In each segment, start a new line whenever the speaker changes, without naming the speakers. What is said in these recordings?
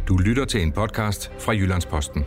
Du lytter til en podcast fra Jyllands-Posten.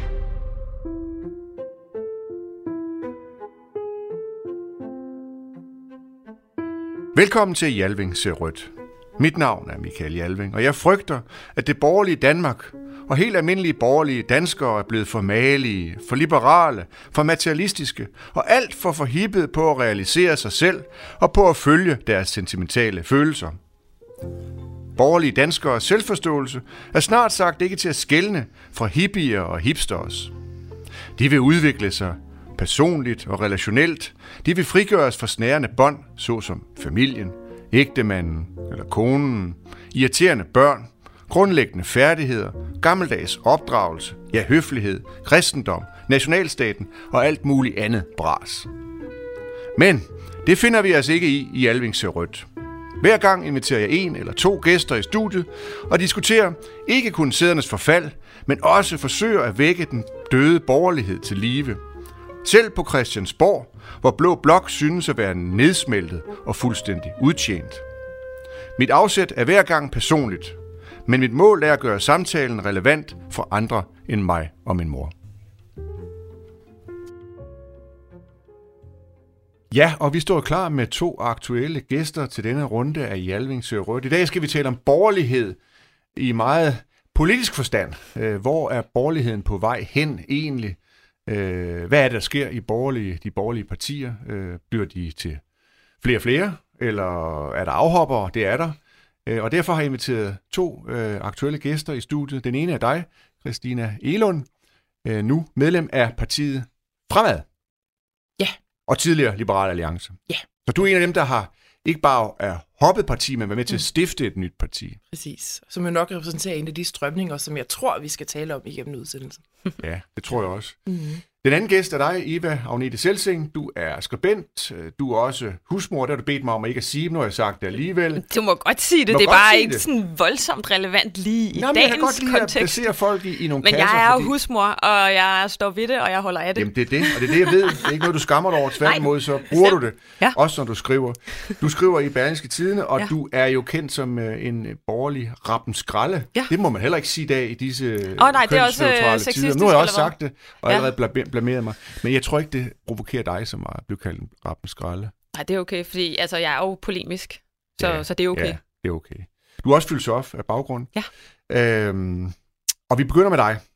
Velkommen til Jalving ser rødt. Mit navn er Michael Jalving, og jeg frygter, at det borgerlige Danmark og helt almindelige borgerlige danskere er blevet for malige, for liberale, for materialistiske og alt for forhippet på at realisere sig selv og på at følge deres sentimentale følelser. Borgerlige danskere selvforståelse er snart sagt ikke til at skelne fra hippier og hipsters. De vil udvikle sig personligt og relationelt. De vil frigøres fra snærende bånd, såsom familien, ægtemanden eller konen, irriterende børn, grundlæggende færdigheder, gammeldags opdragelse, ja høflighed, kristendom, nationalstaten og alt muligt andet bras. Men det finder vi os ikke i Jalving ser rødt. Hver gang inviterer jeg en eller to gæster i studiet og diskuterer ikke kun sædernes forfald, men også forsøger at vække den døde borgerlighed til live. Selv på Christiansborg, hvor Blå Blok synes at være nedsmeltet og fuldstændig udtjent. Mit afsæt er hver gang personligt, men mit mål er at gøre samtalen relevant for andre end mig og min mor. Ja, og vi står klar med to aktuelle gæster til denne runde af Jalving ser rødt. I dag skal vi tale om borgerlighed i meget politisk forstand. Hvor er borgerligheden på vej hen egentlig? Hvad er det, der sker i de borgerlige partier? Bliver de til flere og flere, eller er der afhoppere? Det er der. Og derfor har jeg inviteret to aktuelle gæster i studiet. Den ene er dig, Christina Egelund, nu medlem af partiet Fremad.
Ja.
Og tidligere Liberal Alliance.
Ja.
Så du er en af dem, der har ikke bare er hoppet parti, men været med til at stifte et nyt parti.
Præcis. Som jo nok repræsenterer en af de strømninger, som jeg tror, vi skal tale om igennem udsendelsen.
Ja, det tror jeg også. Mm-hmm. Den anden gæst er dig, Eva Agnete Selsing. Du er skribent. Du er også husmor. Der har du bedt mig om ikke at sige, nu har jeg sagt det alligevel.
Du må godt sige det. Det er bare ikke sådan voldsomt relevant lige i dagens kontekst. Jeg kan godt lide at placere folk i nogle kasser. Men jeg er jo husmor, og jeg står ved det, og jeg holder af det.
Jamen det er det, og det er det, jeg ved. Det er ikke noget, du skammer dig over. Tværtimod, så bruger du det. Ja. Også når du skriver. Du skriver i Berlingske Tidende, og du er jo kendt som en borgerlig rappenskralle. Ja. Det må man heller ikke sige i dag i disse kønsneutrale tider. Nu har jeg også sagt det, og allerede blameret mig. Men jeg tror ikke, det provokerer dig så meget at blive kaldt en rappenskralle.
Nej, det er okay, fordi jeg er jo polemisk, så det er okay.
Ja, det er okay. Du er også filosof af baggrund.
Ja.
Og vi begynder med dig,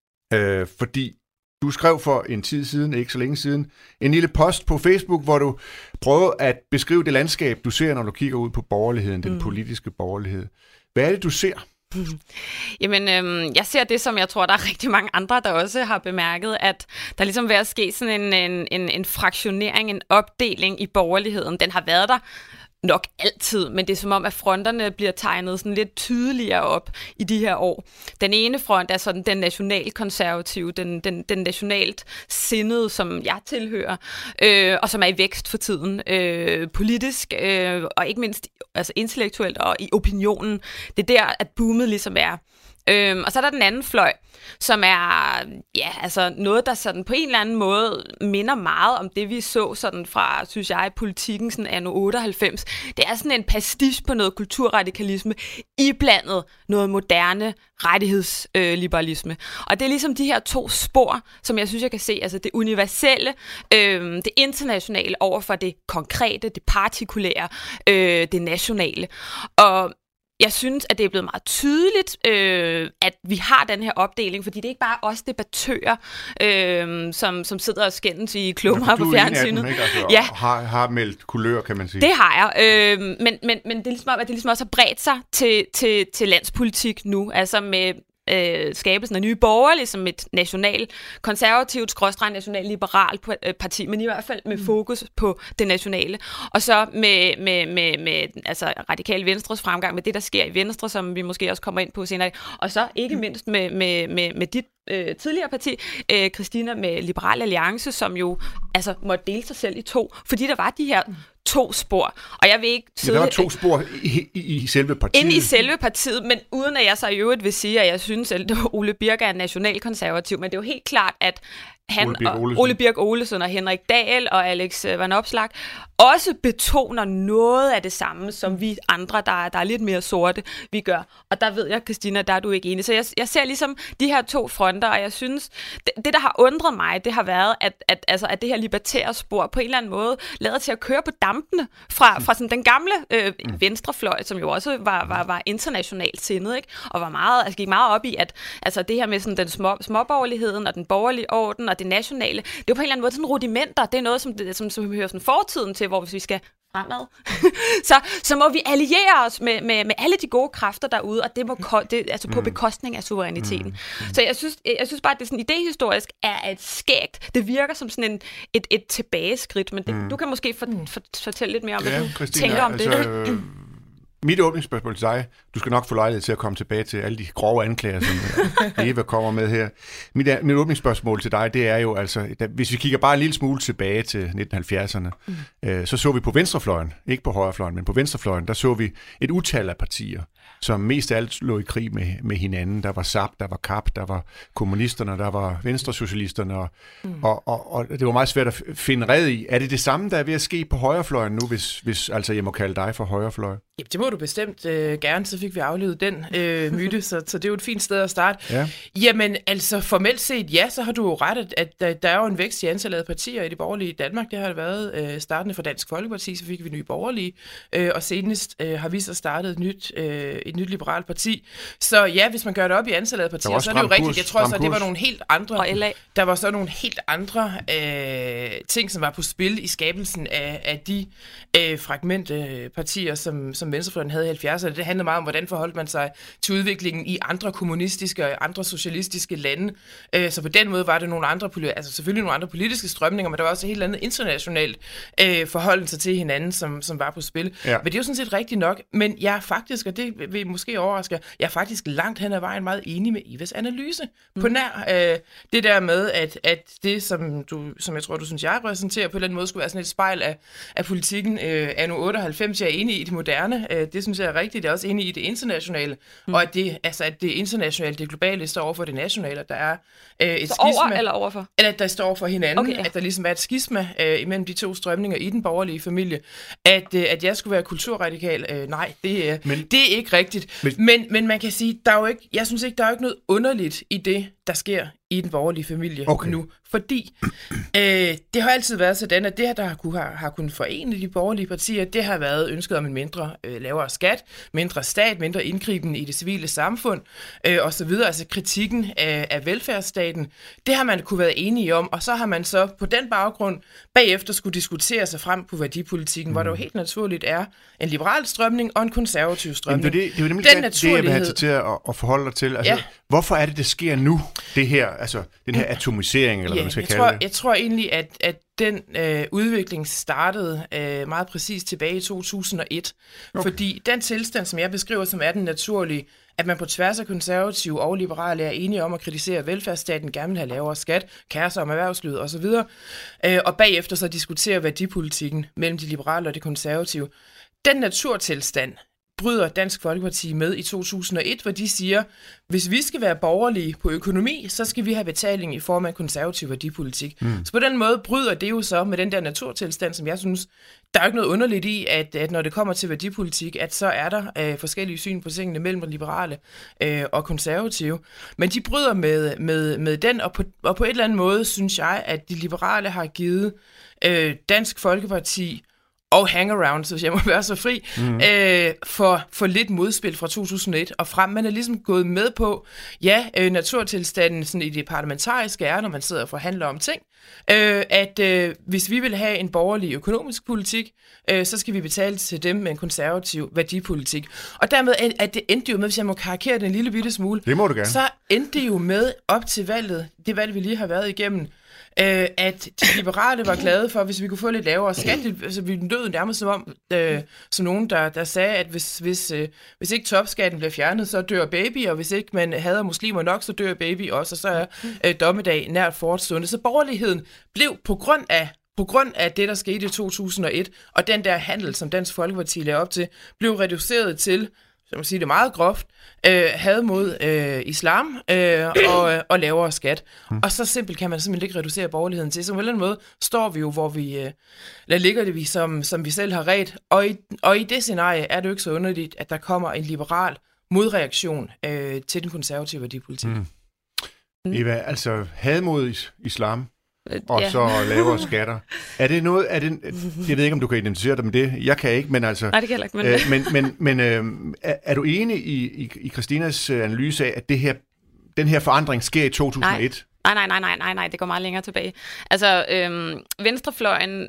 fordi du skrev for en tid siden, ikke så længe siden, en lille post på Facebook, hvor du prøver at beskrive det landskab, du ser, når du kigger ud på borgerligheden, den politiske borgerlighed. Hvad er det, du ser?
Jamen, jeg ser det, som jeg tror, der er rigtig mange andre, der også har bemærket, at der ligesom ved at ske sådan en fraktionering, en opdeling i borgerligheden. Den har været der nok altid, men det er som om, at fronterne bliver tegnet sådan lidt tydeligere op i de her år. Den ene front er sådan den nationalkonservative, den nationalt sindede, som jeg tilhører, og som er i vækst for tiden, politisk, og ikke mindst altså intellektuelt og i opinionen. Det er der, at boomet ligesom er. Og så er der den anden fløj, som er noget, der sådan på en eller anden måde minder meget om det, vi så sådan fra, synes jeg, politikken sådan anno 98. Det er sådan en pastiche på noget kulturradikalisme, iblandet noget moderne rettighedsliberalisme. Og det er ligesom de her to spor, som jeg synes, jeg kan se, altså det universelle, det internationale over for det konkrete, det partikulære, det nationale. Og jeg synes, at det er blevet meget tydeligt, at vi har den her opdeling, fordi det er ikke bare os debattører, som sidder og skændes i klummer på fjernsynet.
Ja, har meldt kulør, kan man sige.
Det har jeg, men det er ligesom om, at det ligesom også har bredt sig til landspolitik nu, altså med skabelsen af Nye Borgerlige som et national-konservativt, national-liberalt parti, men i hvert fald med fokus på det nationale. Og så med altså Radikale Venstres fremgang, med det, der sker i Venstre, som vi måske også kommer ind på senere. Og så ikke mindst med dit tidligere parti, Christina, med Liberal Alliance, som jo altså måtte dele sig selv i to, fordi der var de her to spor, og jeg vil ikke
sidde... Ja, der var 2 spor i selve partiet.
Inde i selve partiet, men uden at jeg så i øvrigt vil sige, at jeg synes, at Ole Birk er en nationalkonservativ, men det er jo helt klart, at Ole Birk Olesen og Henrik Dahl og Alex Van Opslark også betoner noget af det samme, som vi andre, der er lidt mere sorte, vi gør. Og der ved jeg, Christina, der er du ikke enig. Så jeg ser ligesom de her 2 fronter, og jeg synes, det der har undret mig, det har været, at det her libertære spor på en eller anden måde lader til at køre på dampene fra sådan den gamle venstrefløj, som jo også var internationalt sindet, ikke? Og var meget, gik meget op i, at altså det her med sådan den småborgerligheden og den borgerlige orden og det nationale, det er jo på en eller anden måde sådan rudimenter. Det er noget, som hører sådan fortiden til, hvor hvis vi skal fremad, så må vi alliere os med alle de gode kræfter derude, og det må på bekostning af suveræniteten. Så jeg synes bare, at det sådan idehistorisk er et skægt. Det virker som sådan et tilbageskridt, men du kan måske fortælle lidt mere om, hvad du tænker om det.
Mit åbningsspørgsmål til dig, du skal nok få lejlighed til at komme tilbage til alle de grove anklager, som Eva kommer med her. Mit åbningsspørgsmål til dig, det er jo altså, hvis vi kigger bare en lille smule tilbage til 1970'erne, så vi på venstrefløjen, ikke på højrefløjen, men på venstrefløjen, der så vi et utal af partier, som mest af alt lå i krig med hinanden. Der var SAP, der var KAP, der var kommunisterne, der var venstresocialisterne, og det var meget svært at finde red i. Er det samme, der er ved at ske på højrefløjen nu, hvis altså jeg må kalde dig for højrefløj?
Jamen, det må du bestemt gerne, så fik vi aflevet den myte, så det er jo et fint sted at starte. Ja. Jamen, altså formelt set, ja, så har du jo ret, at der er jo en vækst i antallet af partier i det borgerlige Danmark. Det har det været startende fra Dansk Folkeparti, så fik vi Nye Borgerlige, og senest har vi så startet et nyt liberalt parti. Så ja, hvis man gør det op i antallet af partier, så er det jo rigtigt. Jeg tror så, at det var nogle helt andre...
Og LA.
Der var så nogle helt andre ting, som var på spil i skabelsen af de fragmente partier, som venstrefløjen havde i 70'erne. Det handlede meget om, hvordan forholdt man sig til udviklingen i andre kommunistiske og andre socialistiske lande. Så på den måde var det nogle andre, selvfølgelig nogle andre politiske strømninger, men der var også et helt andet internationalt forholdelse til hinanden, som var på spil. Ja. Men det er jo sådan set rigtigt nok. Men jeg er faktisk, og det vil måske overraske, jeg er faktisk langt hen ad vejen meget enig med Ives analyse. På nær det der med, at det, som jeg tror, du synes, jeg repræsenterer, på den måde skulle være sådan et spejl af politikken anno 98. Jeg er enig i det moderne. Det synes jeg er rigtigt. Jeg er også enig i det internationale. Og at det internationale, det globale, står over for det nationale. Der er et skisma.
Over eller overfor?
Eller at der står over for hinanden.
Okay.
At der ligesom er et skisma imellem de 2 strømninger i den borgerlige familie. At jeg skulle være kulturradikal, nej, det er ikke rigtigt. Men man kan sige, jeg synes ikke, der er jo ikke noget underligt i det, der sker i den borgerlige familie nu. Fordi det har altid været sådan, at det her, der har kunnet forene de borgerlige partier, det har været ønsket om en mindre lavere skat, mindre stat, mindre indgriben i det civile samfund osv. Altså kritikken af velfærdsstaten. Det har man kunne være enige om, og så har man så på den baggrund bagefter skulle diskutere sig frem på værdipolitikken, hvor der jo helt naturligt er en liberal strømning og en konservativ strømning.
Det er jo nemlig det, jeg vil have til at forholde dig til. Altså, hvorfor er det sker nu, det her, altså den her atomisering, eller hvad man skal kalde det?
Jeg tror egentlig, at den udvikling startede meget præcis tilbage i 2001. Fordi den tilstand, som jeg beskriver, som er den naturlige, at man på tværs af konservative og liberale er enige om at kritisere velfærdsstaten, gerne vil have lavere skat, kære sig om erhvervslivet osv., og bagefter så diskutere værdipolitikken mellem de liberale og de konservative. Den naturtilstand bryder Dansk Folkeparti med i 2001, hvor de siger, hvis vi skal være borgerlige på økonomi, så skal vi have betaling i form af konservativ værdipolitik. Så på den måde bryder det jo så med den der naturtilstand, som jeg synes, der er ikke noget underligt i, at når det kommer til værdipolitik, at så er der forskellige syn på tingene mellem liberale og konservative. Men de bryder med den, og på et eller andet måde synes jeg, at de liberale har givet Dansk Folkeparti og hangaround, så jeg må være så fri, for lidt modspil fra 2001 og frem. Man er ligesom gået med på, naturtilstanden sådan i det parlamentariske er, når man sidder og forhandler om ting, at hvis vi vil have en borgerlig økonomisk politik, så skal vi betale til dem med en konservativ værdipolitik. Og dermed at det endte jo med, hvis jeg må karikere den en lille bitte smule,
det må du gerne.
Så endte det jo med op til valget, det valg vi lige har været igennem, at de liberale var glade for, hvis vi kunne få lidt lavere skat. Altså, vi lød nærmest som nogen, der sagde, at hvis ikke topskatten bliver fjernet, så dør baby, og hvis ikke man hader muslimer nok, så dør baby også, og så er dommedag nært forestående. Så borgerligheden blev på grund af på grund af det, der skete i 2001, og den der handel, som Dansk Folkeparti lagde op til, blev reduceret til, som man siger det meget groft, had mod islam og lavere skat. Og så simpelt kan man simpelthen ikke reducere borgerligheden til. Så på en eller anden måde står vi jo, hvor vi ligger det vi, som vi selv har ret. Og i det scenarie er det jo ikke så underligt, at der kommer en liberal modreaktion til den konservative værdipolitik.
Eva, altså had mod islam og så lavere skatter. Er det noget, jeg ved ikke, om du kan identificere dig med det. Jeg kan ikke, men altså...
Nej, det kan heller ikke.
Men er du enig i Christinas analyse af, at den her forandring sker i 2001?
Nej, det går meget længere tilbage. Altså, venstrefløjen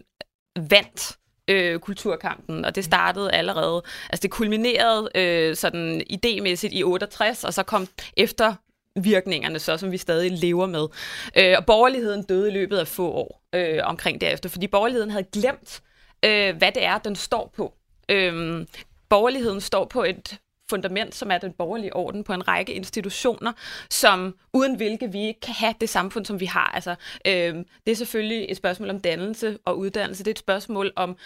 vandt kulturkampen, og det startede allerede, altså det kulminerede sådan idémæssigt i 68, og så kom efter virkningerne, så som vi stadig lever med. Og borgerligheden døde i løbet af få år omkring derefter, fordi borgerligheden havde glemt, hvad det er, den står på. Borgerligheden står på et fundament, som er den borgerlige orden, på en række institutioner, som uden hvilke vi ikke kan have det samfund, som vi har. Altså, det er selvfølgelig et spørgsmål om dannelse og uddannelse. Det er et spørgsmål om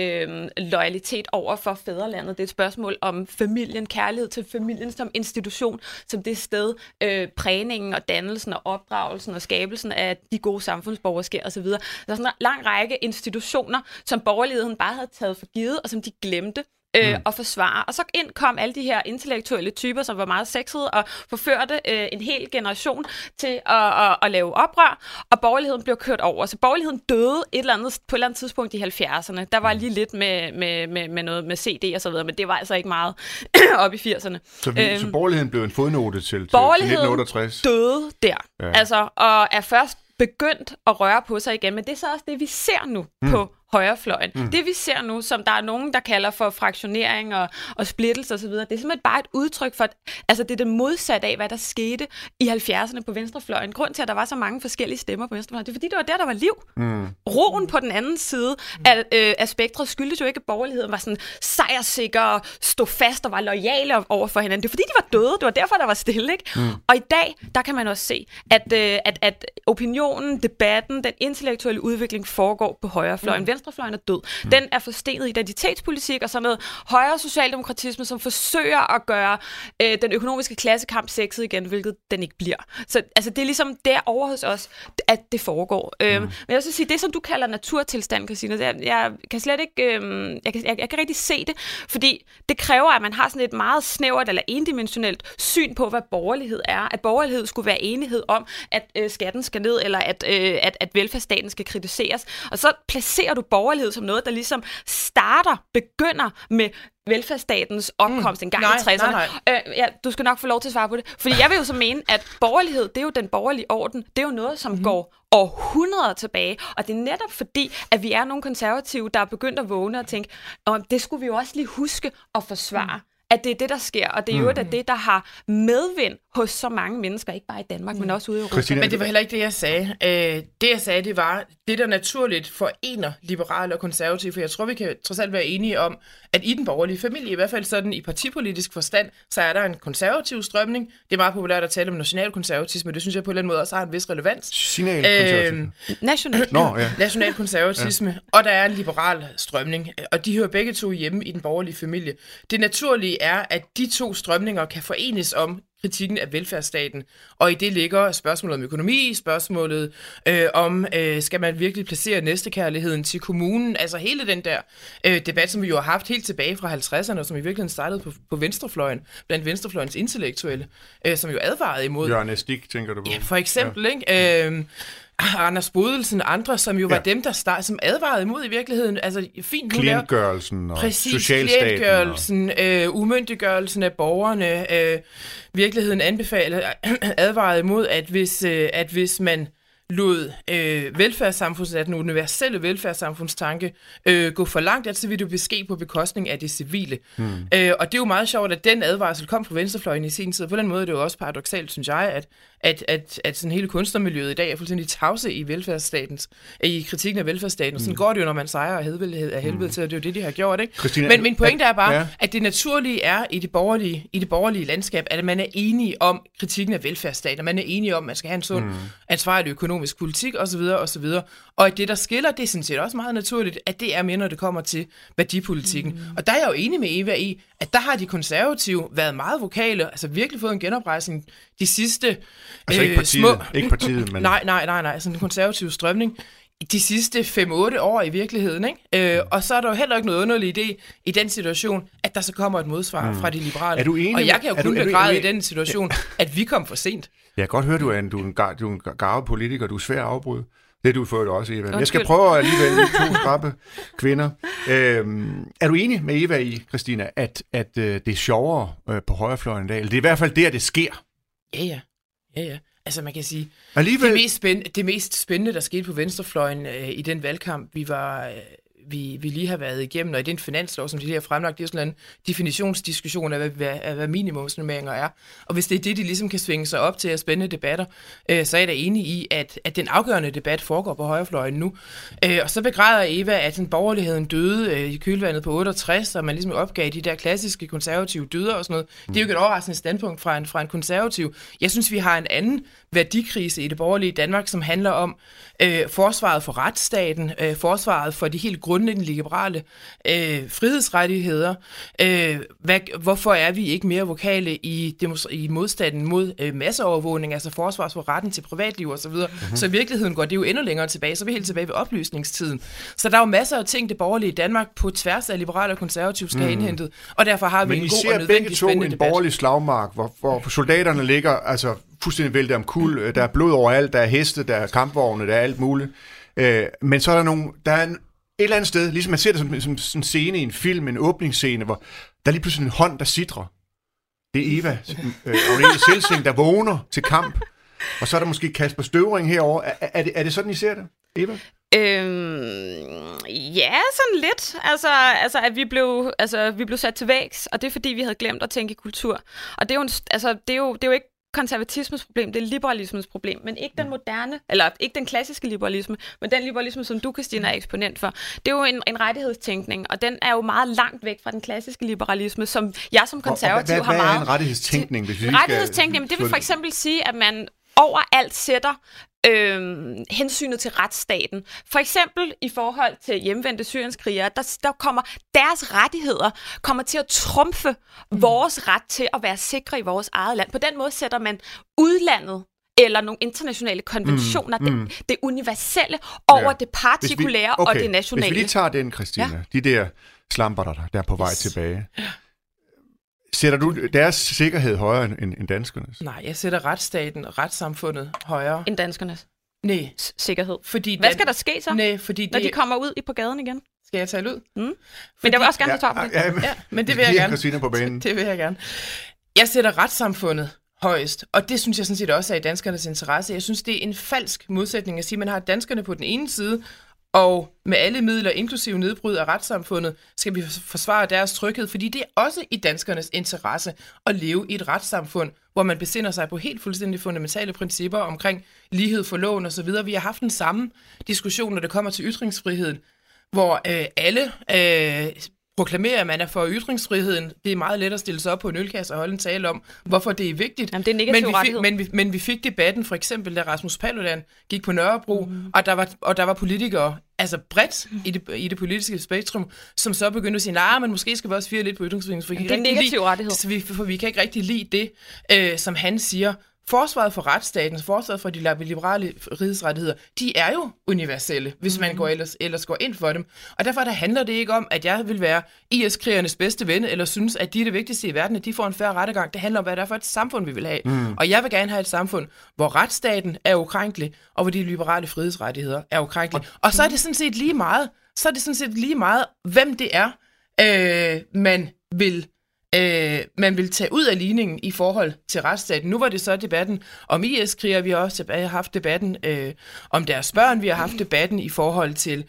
loyalitet over for fædrelandet. Det er et spørgsmål om familien, kærlighed til familien som institution, som det sted, prægningen og dannelsen og opdragelsen og skabelsen af de gode samfundsborgere sker osv. Der er sådan en lang række institutioner, som borgerligheden bare havde taget for givet, og som de glemte og forsvare. Og så ind kom alle de her intellektuelle typer, som var meget sexede og forførte en hel generation til at lave oprør, og borgerligheden blev kørt over. Så borgerligheden døde på et eller andet tidspunkt i 70'erne. Der var lige lidt med noget med CD og så videre, men det var altså ikke meget op i 80'erne.
Så borgerligheden blev en fodnote til 1968?
Borgerligheden døde der. Ja. Altså, og er først begyndt at røre på sig igen, men det er så også det, vi ser nu på højrefløjen. Det vi ser nu, som der er nogen, der kalder for fraktionering og splittelse osv., det er simpelthen bare et udtryk for, altså det er det modsatte af, hvad der skete i 70'erne på venstrefløjen. Grund til, at der var så mange forskellige stemmer på venstrefløjen, det er fordi, det var der var liv. Roen på den anden side af spektret skyldtes jo ikke, at borgerligheden var sådan sejrsikker og stod fast og var loyale over for hinanden. Det er fordi, de var døde. Det var derfor, der var stille, ikke? Og i dag, der kan man også se, at opinionen, debatten, den intellektuelle udvikling foregår på højrefløjen. Venstrefløjen er død. Den er forstenet identitetspolitik og sådan noget højre socialdemokratisme, som forsøger at gøre den økonomiske klassekamp sexet igen, hvilket den ikke bliver. Så altså, det er ligesom derovre hos os, at det foregår. Men jeg vil så sige, det som du kalder naturtilstand, Christina, jeg kan slet ikke, jeg kan rigtig se det, fordi det kræver, at man har sådan et meget snævert eller endimensionelt syn på, hvad borgerlighed er. At borgerlighed skulle være enighed om, at skatten skal ned, eller at velfærdsstaten skal kritiseres. Og så placerer du borgerlighed som noget, der ligesom begynder med velfærdsstatens opkomst en gang i 60'erne. Ja, du skal nok få lov til at svare på det. Fordi jeg vil jo så mene, at borgerlighed, det er jo den borgerlige orden. Det er jo noget, som går århundreder tilbage. Og det er netop fordi, at vi er nogle konservative, der er begyndt at vågne og tænke, det skulle vi jo også lige huske at forsvare. At det er det, der sker, og det er jo det, der har medvind hos så mange mennesker, ikke bare i Danmark, men også ude i Europa.
Christina, men det var heller ikke det, jeg sagde. Det, jeg sagde, det var, det, der naturligt forener liberale og konservative, for jeg tror, vi kan trods alt være enige om, at i den borgerlige familie, i hvert fald sådan i partipolitisk forstand, så er der en konservativ strømning. Det er meget populært at tale om nationalkonservatisme, det synes jeg på en eller anden måde også har en vis relevans. Nationalkonservatisme, og der er en liberal strømning, og de hører begge to hjemme i den borgerlige familie. Det naturlige er, at de to strømninger kan forenes om kritikken af velfærdsstaten, og i det ligger spørgsmålet om økonomi, spørgsmålet om, skal man virkelig placere næstekærligheden til kommunen, altså hele den der debat, som vi jo har haft helt tilbage fra 50'erne, og som i virkeligheden startede på venstrefløjen, blandt venstrefløjens intellektuelle, som jo advarede imod.
Jørgen Stig, tænker du på?
Ja, for eksempel, ikke? Anders Bodelsen og andre, som jo var dem, som advarede imod i virkeligheden. Altså, fint nu
klientgørelsen og socialstaten.
Klientgørelsen, umyndiggørelsen af borgerne. Virkeligheden advarede imod, at hvis man lod velfærdssamfundet, den universelle velfærdssamfundstanke gå for langt, så vil det jo beske på bekostning af det civile. Og det er jo meget sjovt, at den advarsel kom fra venstrefløjen i sin tid. På den måde er det jo også paradoksalt, synes jeg, at sådan hele kunstnermiljøet i dag er fuldstændig tavse i kritikken af velfærdsstaten. Og sådan går det jo, når man sejrer af helvede til, og det er jo det, de har gjort, ikke?
Christina,
men min pointe er bare, at det naturlige er i det borgerlige landskab, at man er enige om kritikken af velfærdsstaten, og man er enige om, at man skal have en sund, ansvarlig økonomisk økonomisk politik osv. osv. Og at det, der skiller, det er sådan set også meget naturligt, at det er mere, når det kommer til værdipolitikken. Og der er jeg jo enig med Eva i, at der har de konservative været meget vokale, altså virkelig fået en genoprejsning de sidste
altså ikke partiet, ikke partiet, men...
Nej, sådan en konservativ strømning de sidste 5-8 år i virkeligheden, ikke? Og så er der jo heller ikke noget underlig idé i den situation, at der så kommer et modsvar fra de liberale.
Er du enig?
Og jeg kan jo kun begræde i den situation, at vi kom for sent.
Jeg kan godt høre, du er en garvet politiker, du er svær at afbryde. Det er du for det også, Eva. Jeg skal prøve alligevel to skrappe kvinder. Er du enig med Eva i, Christina, at det er sjovere på højrefløjen i dag? Eller det er i hvert fald der, det sker?
Ja. Altså man kan sige,
alligevel...
det mest spændende, der skete på venstrefløjen i den valgkamp, vi lige har været igennem, og i den finanslov, som de lige har fremlagt, det er sådan en definitionsdiskussion af, hvad minimumsnormeringer er. Og hvis det er det, de ligesom kan svinge sig op til at spændende debatter, så er jeg da enig i, at den afgørende debat foregår på højrefløjen nu. Og så begræder Eva, at den borgerligheden døde i kølvandet på 68, og man ligesom opgav de der klassiske konservative døder og sådan noget. Det er jo ikke et overraskende standpunkt fra en konservativ. Jeg synes, vi har en anden værdikrise i det borgerlige Danmark, som handler om forsvaret for retsstaten, forsvaret for de helt grundlæggende liberale frihedsrettigheder. Hvorfor er vi ikke mere vokale i modstanden mod masseovervågning, altså forsvars for retten til privatliv osv. Så i virkeligheden går det jo endnu længere tilbage, så er vi helt tilbage ved oplysningstiden. Så der er jo masser af ting, det borgerlige Danmark på tværs af liberale og konservative skal have indhentet, og derfor har vi en god og nødvendig spændende debat. Men I ser begge to en borgerlig slagmark, hvor soldaterne ligger altså fuldstændig væltet om kul, der er blod overalt, der er heste, der er kampvogne, der er alt muligt. Men så er der er et eller andet sted, ligesom man ser det som en scene i en film, en åbningsscene, hvor der er lige pludselig en hånd, der sidrer. Det er Eva Agnete Selsing, der vågner til kamp. Og så er der måske Kasper Støvring herovre. Er det sådan, I ser det, Eva?
Ja, sådan lidt. Altså at vi blev sat til vægs, og det er fordi, vi havde glemt at tænke kultur. Og det er jo ikke konservatismens problem, det er liberalismens problem, men ikke den moderne, eller ikke den klassiske liberalisme, men den liberalisme, som du, Christina, er eksponent for. Det er jo en rettighedstænkning, og den er jo meget langt væk fra den klassiske liberalisme, som jeg som konservativ har meget...
Hvad er en rettighedstænkning?
Rettighedstænkning, det vil for eksempel sige, at man overalt sætter hensynet til retsstaten. For eksempel i forhold til hjemvendte syrienskrigere, der kommer deres rettigheder kommer til at trumfe vores ret til at være sikre i vores eget land. På den måde sætter man udlandet eller nogle internationale konventioner, det universelle over det partikulære og det nationale.
Hvis vi lige tager den, Christina, de der slamper, der er på vej tilbage. Sætter du deres sikkerhed højere end danskernes?
Nej, jeg sætter retsstaten, retssamfundet højere.
End danskernes?
Nej.
Sikkerhed. Hvad skal der ske så, når de kommer ud på gaden igen?
Skal jeg tale ud?
Men jeg vil også gerne tage op det.
Ja, men det vil jeg gerne.
Christina på banen.
Det vil jeg gerne. Jeg sætter retssamfundet højest, og det synes jeg sådan set også er i danskernes interesse. Jeg synes, det er en falsk modsætning at sige, at man har danskerne på den ene side, og med alle midler, inklusive nedbrud af retssamfundet, skal vi forsvare deres tryghed, fordi det er også i danskernes interesse at leve i et retssamfund, hvor man besinder sig på helt fuldstændig fundamentale principper omkring lighed for loven osv. Vi har haft den samme diskussion, når det kommer til ytringsfriheden, hvor alle proklamerer, at man er for ytringsfriheden. Det er meget let at stille sig op på en ølkasse og holde en tale om, hvorfor det er vigtigt.
Jamen, det er negativ rettighed.
Men vi fik debatten, for eksempel, da Rasmus Paludan gik på Nørrebro, og der var politikere, altså bredt i det politiske spektrum, som så begyndte at sige, men måske skal vi også fire lidt på ytringsfriheden. For
det er negativ rettighed.
For vi kan ikke rigtig lide det, som han siger. Forsvaret for retsstaten, forsvaret for de liberale frihedsrettigheder, de er jo universelle, hvis man ellers går ind for dem. Og derfor handler det ikke om, at jeg vil være IS-krigernes bedste ven, eller synes, at de er det vigtigste i verden, at de får en fair rettergang. Det handler om, hvad det er for et samfund, vi vil have. Og jeg vil gerne have et samfund, hvor retsstaten er ukrænkelig, og hvor de liberale frihedsrettigheder er ukrænkelige. Og så er det sådan set lige meget, hvem det er, man vil tage ud af ligningen i forhold til retsstaten. Nu var det så debatten om IS-krigere, vi har også haft debatten om deres børn, vi har haft debatten i forhold til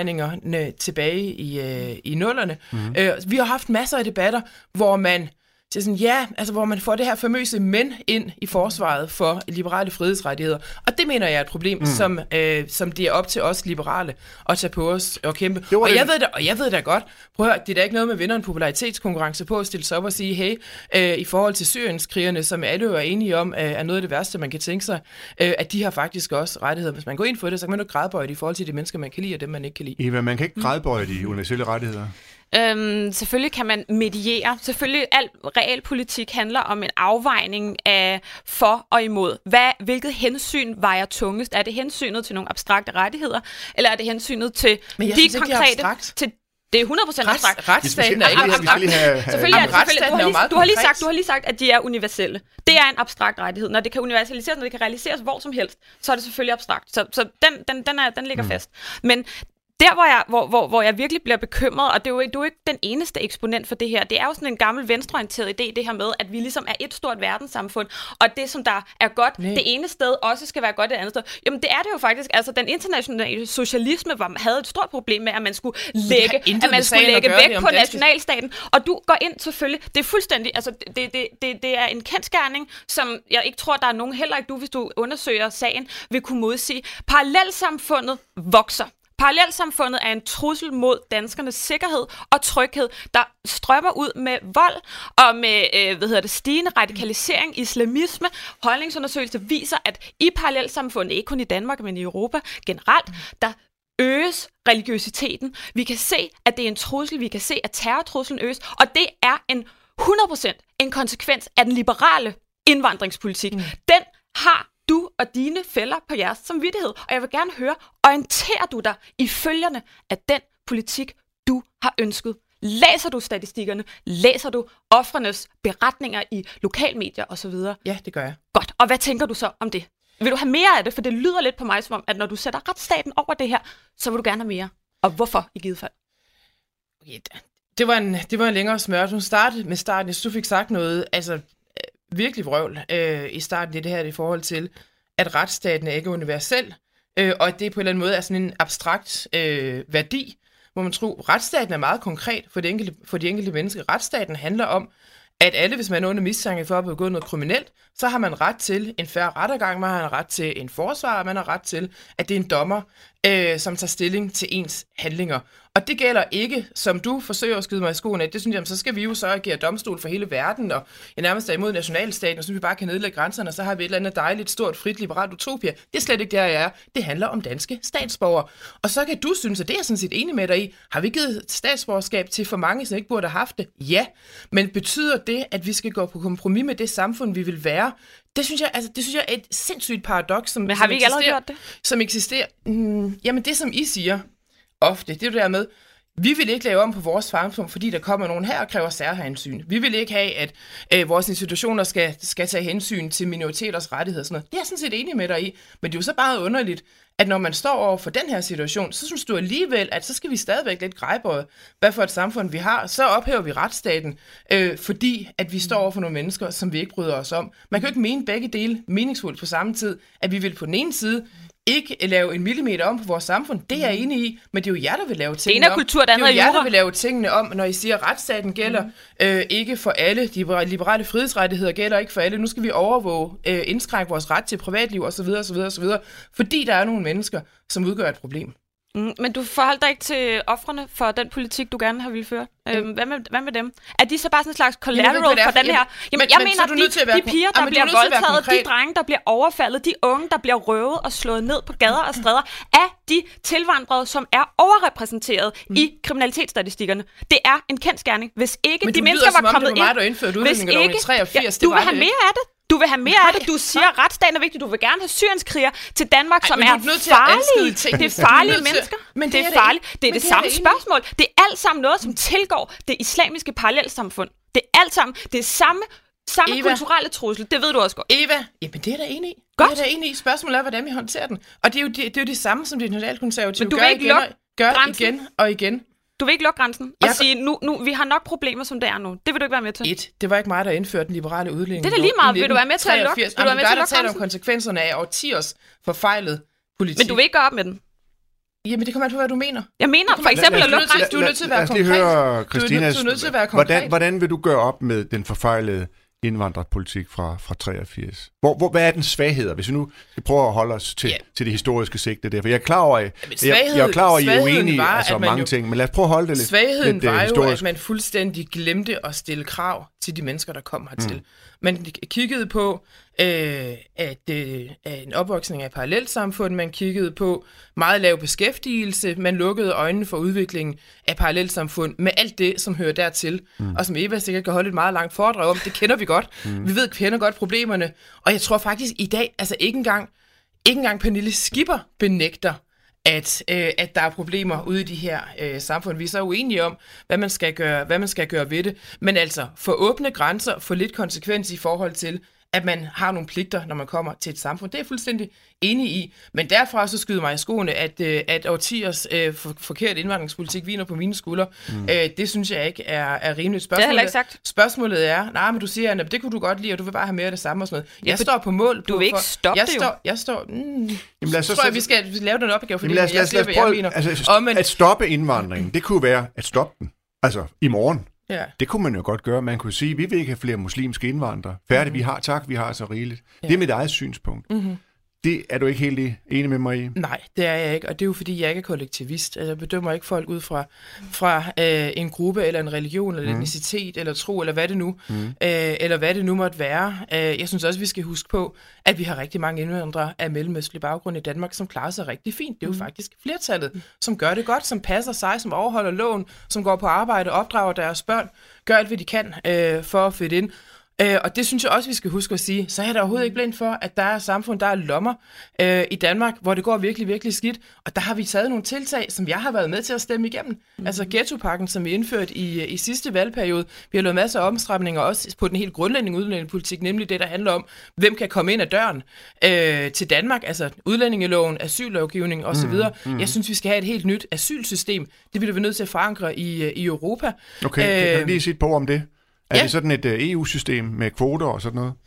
Mohammed-tegningerne tilbage i nullerne. Vi har haft masser af debatter, hvor man til sådan, ja, altså hvor man får det her famøse men ind i forsvaret for liberale frihedsrettigheder. Og det mener jeg er et problem, som det er op til os liberale at tage på os og kæmpe. Og jeg ved da godt, prøv at høre, det er da ikke noget med at vinde en popularitetskonkurrence på at stille sig op og sige, hey, i forhold til syrienskrigerne, som alle jo er enige om, er noget af det værste, man kan tænke sig, at de har faktisk også rettigheder. Hvis man går ind for det, så kan man jo gradbøje det i forhold til de mennesker, man kan lide, og dem, man ikke kan lide.
Eva, man kan ikke gradbøje de universelle rettigheder.
Selvfølgelig kan man mediere. Selvfølgelig al realpolitik handler om en afvejning af for og imod. Hvilket hensyn vejer tungest? Er det hensynet til nogle abstrakte rettigheder, eller er det hensynet til de konkrete... Det er 100% abstrakt.
Retsstaten er ikke abstrakt.
Du har lige sagt, at de er universelle. Det er en abstrakt rettighed. Når det kan universaliseres, når det kan realiseres hvor som helst, så er det selvfølgelig abstrakt. Så den ligger fast. Men der, hvor jeg virkelig bliver bekymret, og du er jo ikke den eneste eksponent for det her, det er jo sådan en gammel venstreorienteret idé, det her med, at vi ligesom er et stort verdenssamfund, og det, som der er godt det ene sted, også skal være godt det andet sted. Jamen, det er det jo faktisk. Altså, den internationale socialisme havde et stort problem med, at man skulle lægge vægt på nationalstaten, og du går ind selvfølgelig, det er fuldstændig, altså, det er en kendsgerning, som jeg ikke tror, der er nogen, heller ikke du, hvis du undersøger sagen, vil kunne modsige. Parallelsamfundet vokser. Parallelsamfundet er en trussel mod danskernes sikkerhed og tryghed, der strømmer ud med vold og med stigende radikalisering, islamisme. Holdningsundersøgelser viser, at i parallelsamfundet, ikke kun i Danmark, men i Europa generelt, der øges religiøsiteten. Vi kan se, at det er en trussel. Vi kan se, at terrortruslen øges. Og det er 100% en konsekvens af den liberale indvandringspolitik. Den har du og dine fæller på jeres samvittighed. Og jeg vil gerne høre, orienterer du dig i følgerne af den politik, du har ønsket? Læser du statistikkerne? Læser du ofrenes beretninger i lokalmedier osv.?
Ja, det gør jeg.
Godt. Og hvad tænker du så om det? Vil du have mere af det? For det lyder lidt på mig som om, at når du sætter retsstaten over det her, så vil du gerne have mere. Og hvorfor i givet fald?
Okay, det var en længere smør. Du startede med starten. Jeg synes, du fik sagt noget, altså virkelig vrøvl i starten af det her i forhold til, at retsstaten er ikke universel, og at det på en eller anden måde er sådan en abstrakt værdi, hvor man tror, retsstaten er meget konkret for de enkelte mennesker. Retsstaten handler om, at alle, hvis man er under mistanke for at begå noget kriminelt, så har man ret til en fair rettergang, man har ret til en forsvar, man har ret til, at det er en dommer, som tager stilling til ens handlinger. Og det gælder ikke, som du forsøger at skyde mig i skoene, det synes jeg, så skal vi jo så agere domstol for hele verden, og jeg nærmest er imod nationalstaten, og så vi bare kan nedlægge grænserne, og så har vi et eller andet dejligt, stort, frit, liberalt utopia. Det er slet ikke der, jeg er. Det handler om danske statsborgere. Og så kan du synes, at det er sådan set enig med dig i, har vi givet statsborgerskab til for mange, som ikke burde have haft det? Ja. Men betyder det, at vi skal gå på kompromis med det samfund, vi vil være? Det synes jeg er et sindssygt paradoks,
men har vi ikke allerede gjort det?
Som eksisterer. Jamen det, som I siger ofte, det er jo der med, vi vil ikke lave om på vores samfund, fordi der kommer nogen her og kræver særhensyn. Vi vil ikke have, at vores institutioner skal tage hensyn til minoriteters rettigheder og sådan noget. Det er jeg sådan set enig med dig i, men det er jo så bare underligt, at når man står over for den her situation, så synes du alligevel, at så skal vi stadigvæk lidt grebøje, hvad for et samfund vi har. Så ophæver vi retsstaten, fordi at vi står over for nogle mennesker, som vi ikke bryder os om. Man kan jo ikke mene begge dele meningsfuldt på samme tid, at vi vil på den ene side ikke lave en millimeter om på vores samfund. Det er jeg enig i, men det er jo jer, der vil lave tingene om.
Kultur, det er
jo jer, der vil lave tingene om, når I siger, at retsstaten gælder ikke for alle. De liberale frihedsrettigheder gælder ikke for alle. Nu skal vi overvåge, indskrænke vores ret til privatliv osv., fordi der er nogle mennesker, som udgør et problem.
Men du forholder dig ikke til ofrene for den politik, du gerne har ville føre. Hvad med dem? Er de så bare sådan en slags collateral for den her? Jamen, jeg mener, de piger, der bliver voldtaget, de drenge, der bliver overfaldet, de unge, der bliver røvet og slået ned på gader og stræder, er de tilvandrede, som er overrepræsenteret i kriminalitetsstatistikkerne. Det er en kendsgerning. Hvis ikke de mennesker var kommet ind... Hvis ikke... Du vil have mere af det. Du vil have mere af det. Du siger, at retsstaten er vigtig. Du vil gerne have syrienskrigere til Danmark, som er farlige. Det er farlige mennesker. Men det er farligt. Det er det samme spørgsmål. Det er alt sammen noget, som tilgår det islamiske parallelsamfund. Det er alt sammen. Det er samme kulturelle trussel. Det ved du også godt.
Eva, jamen det er der enig i.
Godt.
Det er der enig i. Spørgsmålet er, hvordan vi håndterer den. Og det er jo det samme, som de nationalkonservative
gør
igen og igen.
Du vil ikke lukke grænsen og sige, nu vi har nok problemer, som det er nu. Det vil du ikke være med til.
Det var ikke mig, der indførte den liberale udlænding.
Det er da lige meget. Vil du være med til at lukke? Vil du være med til at lukke
grænsen? Om konsekvenserne af årtiers forfejlet politik.
Men du vil ikke gøre op med den?
Jamen, det kommer an på, hvad du mener.
Jeg mener for eksempel at lukke grænsen.
Du er nødt til at være konkret.
Lad os lige høre, Christina,
du er nødt til at være konkret.
Hvordan vil du gøre op med den forfejlede indvandrerpolitik fra 83? Hvad er den svagheder, hvis vi nu skal prøve at holde os til det historiske sigte der? For jeg er klar over, at I er uenige altså mange ting, men lad os prøve at holde det lidt
svagheden
lidt
var
historisk.
jo, at man fuldstændig glemte at stille krav til de mennesker, der kom hertil. Man kiggede på en opvoksning af parallelsamfund, man kiggede på meget lav beskæftigelse, man lukkede øjnene for udviklingen af parallelsamfund med alt det, som hører dertil, og som Eva sikkert kan holde et meget langt foredrag om, det kender vi godt. Vi kender godt problemerne, og jeg tror faktisk i dag, altså ikke engang Pernille Skipper benægter, at der er problemer ude i de her samfund. Vi er så uenige om, hvad man skal gøre ved det. Men altså, for åbne grænser, for lidt konsekvens i forhold til, at man har nogle pligter, når man kommer til et samfund. Det er jeg fuldstændig enig i. Men derfra så skyder mig i skoene, at årtiers forkert indvandringspolitik viner på mine skuldre. Det synes jeg ikke er rimeligt.
Det har jeg ikke sagt.
Spørgsmålet er, men du siger, at det kunne du godt lide, og du vil bare have mere af det samme og sådan noget. Jeg står på mål.
Du vil ikke stoppe det jo.
Jeg står...
Jamen,
tror jeg, vi skal lave den opgave, fordi
jeg siger, hvad jeg mener. Altså, at stoppe indvandringen, det kunne være at stoppe den. Altså, i morgen.
Ja.
Det kunne man jo godt gøre. Man kunne sige, at vi vil ikke have flere muslimske indvandrere. Færdigt, vi har så rigeligt. Ja. Det er mit eget synspunkt. Det er du ikke helt enig med mig i? Nej,
det er jeg ikke, og det er jo fordi, jeg ikke er kollektivist. Altså, jeg bedømmer ikke folk ud fra en gruppe, eller en religion, eller etnicitet, eller tro, eller hvad det nu måtte være. Jeg synes også, vi skal huske på, at vi har rigtig mange indvandrere af mellemøstlig baggrund i Danmark, som klarer sig rigtig fint. Det er jo faktisk flertallet, som gør det godt, som passer sig, som overholder loven, som går på arbejde, opdrager deres børn, gør alt, hvad de kan for at føde ind. Og det synes jeg også, vi skal huske at sige. Så er jeg da overhovedet ikke blind for, at der er samfund, der er lommer i Danmark, hvor det går virkelig, virkelig skidt. Og der har vi taget nogle tiltag, som jeg har været med til at stemme igennem. Altså ghettopakken, som vi indførte i sidste valgperiode. Vi har lavet masser af omstramninger også på den helt grundlæggende udlændingepolitik, nemlig det, der handler om, hvem kan komme ind ad døren til Danmark. Altså udlændingeloven, asyllovgivning osv. Jeg synes, vi skal have et helt nyt asylsystem. Det bliver vi nødt til at forankre i Europa.
Okay, kan du lige sige et par ord om det? Er det sådan et EU-system med kvoter og sådan noget?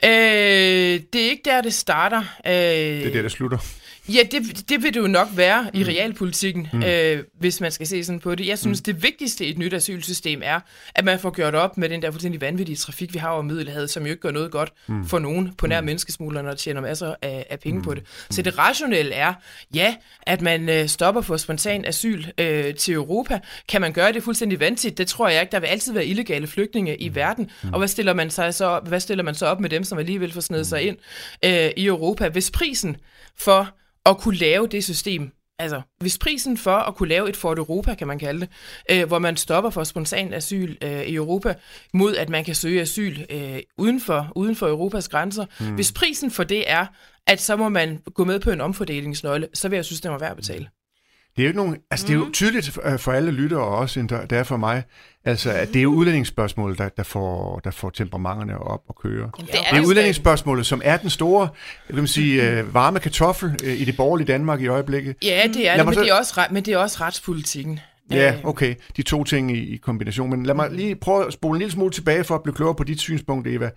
Det er ikke der, det starter.
Det er der slutter?
Ja, det vil det jo nok være i realpolitikken, hvis man skal se sådan på det. Jeg synes, det vigtigste i et nyt asylsystem er, at man får gjort op med den der fuldstændig vanvittige trafik, vi har over Middelhavet, som jo ikke gør noget godt for nogen på nær menneskesmuglerne, der tjener masser af penge på det. Så det rationelle er, at man stopper for spontan asyl til Europa. Kan man gøre det fuldstændig vanvittigt? Det tror jeg ikke. Der vil altid være illegale flygtninge i verden. Og hvad stiller man så op med dem, som alligevel får snedet sig ind i Europa? Hvis prisen for at kunne lave det system, altså hvis prisen for at kunne lave et Fort Europa, kan man kalde det, hvor man stopper for spontan asyl i Europa, mod at man kan søge asyl uden for Europas grænser, hvis prisen for det er, at så må man gå med på en omfordelingsnøgle, så vil jeg synes, det må være at betale.
Det er jo ikke nogen, altså det er jo tydeligt for alle lyttere og også der er for mig, altså at det er jo udlændingsspørgsmålet, der får temperamenterne op og køre. Det er udlændingsspørgsmålet, som er den store, vil man sige, varme kartoffel i det borgerlige Danmark i øjeblikket.
Ja, det er det, men det er også retspolitikken.
Ja, okay. De to ting i kombination. Men lad mig lige prøve at spole en lille smule tilbage for at blive klogere på dit synspunkt, Eva.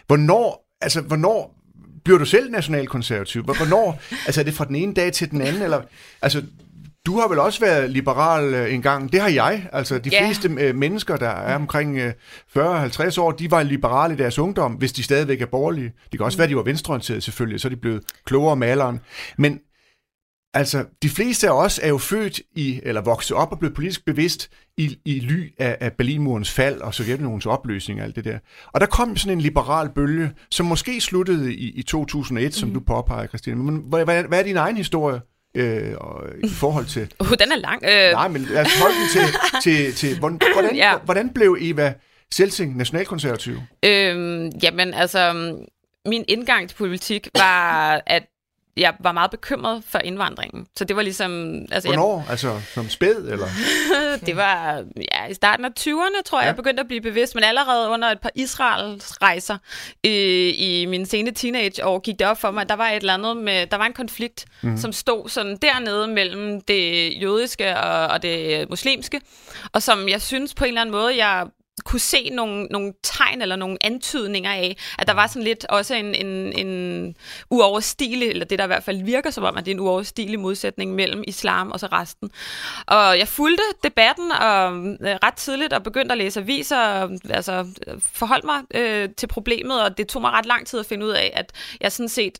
Hvornår bliver du selv nationalkonservativ? Hvornår? Altså er det fra den ene dag til den anden? Eller, altså, du har vel også været liberal engang. Det har jeg. Altså de fleste mennesker, der er omkring 40-50 år, de var liberale i deres ungdom, hvis de stadigvæk er borgerlige. Det kan også være, at de var venstreorienterede selvfølgelig, så er de blevet klogere med alderen. Men altså, de fleste af os er jo født i, eller vokset op og blevet politisk bevidst i ly af Berlinmurens fald og Sovjetunionens opløsning og alt det der. Og der kom sådan en liberal bølge, som måske sluttede i 2001, som du påpeger, Christine. Men hvad er din egen historie i forhold til...
Den er lang.
Nej, men lad os holde den til hvordan blev Eva Selsing nationalkonservativ?
Jamen, altså, min indgang til politik var, at jeg var meget bekymret for indvandringen. Så det var ligesom... Altså,
hvornår? Altså som spæd, eller?
Det var i starten af 20'erne, tror jeg, jeg begyndte at blive bevidst. Men allerede under et par Israel-rejser i mine sene teenageår gik det op for mig, at der var et eller andet med... Der var en konflikt, som stod sådan dernede mellem det jødiske og det muslimske. Og som jeg synes på en eller anden måde, jeg kunne se nogle tegn eller nogle antydninger af, at der var sådan lidt også en uoverstigelig, eller det der i hvert fald virker som om, at det er en uoverstigelig modsætning mellem islam og så resten. Og jeg fulgte debatten ret tidligt og begyndte at læse aviser, og altså forholdt mig til problemet, og det tog mig ret lang tid at finde ud af, at jeg sådan set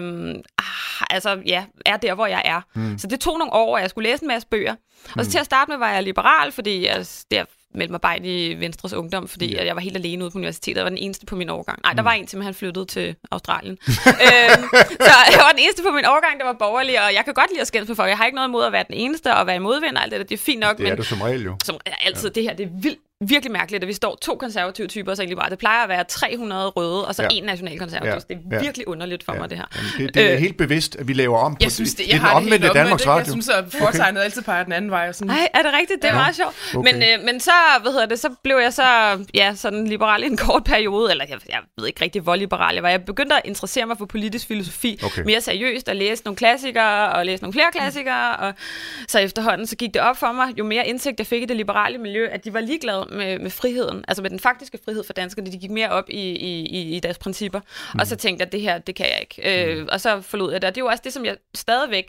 er der, hvor jeg er. Så det tog nogle år, og jeg skulle læse en masse bøger. Og så til at starte med var jeg liberal, fordi jeg meldte mig bare i Venstres Ungdom, fordi jeg var helt alene ude på universitetet. Jeg var den eneste på min årgang. Nej, der var en til, men han flyttede til Australien. Så jeg var den eneste på min årgang, der var borgerlig, og jeg kan godt lide at skændes med folk. Jeg har ikke noget imod at være den eneste og være modvinder, alt det der. Det er fint nok.
Det er du som regel jo.
Som altid, det her, det er virkelig mærkeligt, at vi står 2 konservative typer, så egentlig bare. Det plejer at være 300 røde, og så 1 nationalkonservativ. Det er virkelig underligt for mig, det her.
Jamen, det er helt bevidst, at vi laver om på
jeg synes, det.
Det er den omvendte Danmarks Radio.
Jeg synes, at fortegnet altid peger den anden vej. Og sådan.
Nej, er det rigtigt? Det er meget sjovt. Okay. Men så, så blev jeg sådan liberal i en kort periode, eller jeg ved ikke rigtig, hvor liberal jeg var. Jeg begyndte at interessere mig for politisk filosofi mere seriøst, og læse nogle klassikere, og læse nogle flere klassikere, og så efterhånden, så gik det op for mig, jo mere indsigt jeg fik i det liberale miljø, at de var ligeglade med friheden, altså med den faktiske frihed for danskerne. De gik mere op i deres principper. Og så tænkte jeg, det her, det kan jeg ikke. Og så forlod jeg det. Og det er jo også det, som jeg stadigvæk,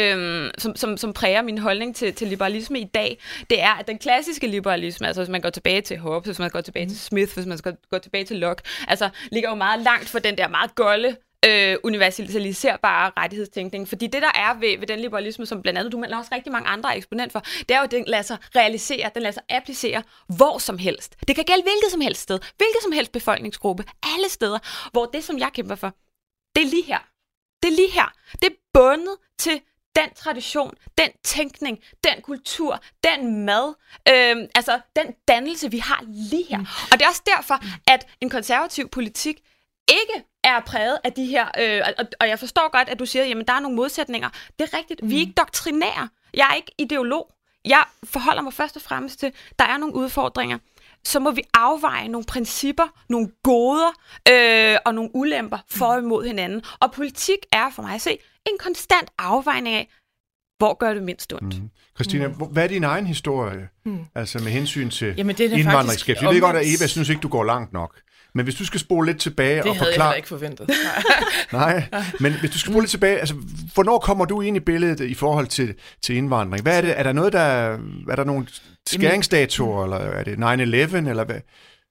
som præger min holdning til liberalisme i dag, det er, at den klassiske liberalisme, altså hvis man går tilbage til Hobbes, hvis man går tilbage til Smith, hvis man går tilbage til Locke, altså ligger jo meget langt for den der meget golde, universaliserbare rettighedstænkning. Fordi det, der er ved den liberalisme, som blandt andet du, men også rigtig mange andre er eksponent for, det er jo, at den lader sig realisere, den lader sig applicere hvor som helst. Det kan gælde hvilket som helst sted, hvilket som helst befolkningsgruppe, alle steder, hvor det, som jeg kæmper for, det er lige her. Det er lige her. Det er bundet til den tradition, den tænkning, den kultur, den mad, altså den dannelse, vi har lige her. Og det er også derfor, at en konservativ politik ikke er præget af de her, og jeg forstår godt, at du siger, jamen der er nogle modsætninger. Det er rigtigt. Vi er ikke doktrinære. Jeg er ikke ideolog. Jeg forholder mig først og fremmest til, der er nogle udfordringer. Så må vi afveje nogle principper, nogle goder og nogle ulemper for og imod hinanden. Og politik er for mig at se en konstant afvejning af, hvor gør det mindst ondt.
Christina, hvad er din egen historie? Altså med hensyn til
indvandringsskepsis.
Jeg ved godt, at Eva synes ikke, du går langt nok. Men hvis du skal spole lidt tilbage og forklare...
Det havde jeg ikke forventet.
Nej, men hvis du skal spole lidt tilbage, altså, hvornår kommer du ind i billedet i forhold til indvandring? Hvad er det? Er der noget, er der nogle skæringsdatoer, eller er det 9/11, eller hvad?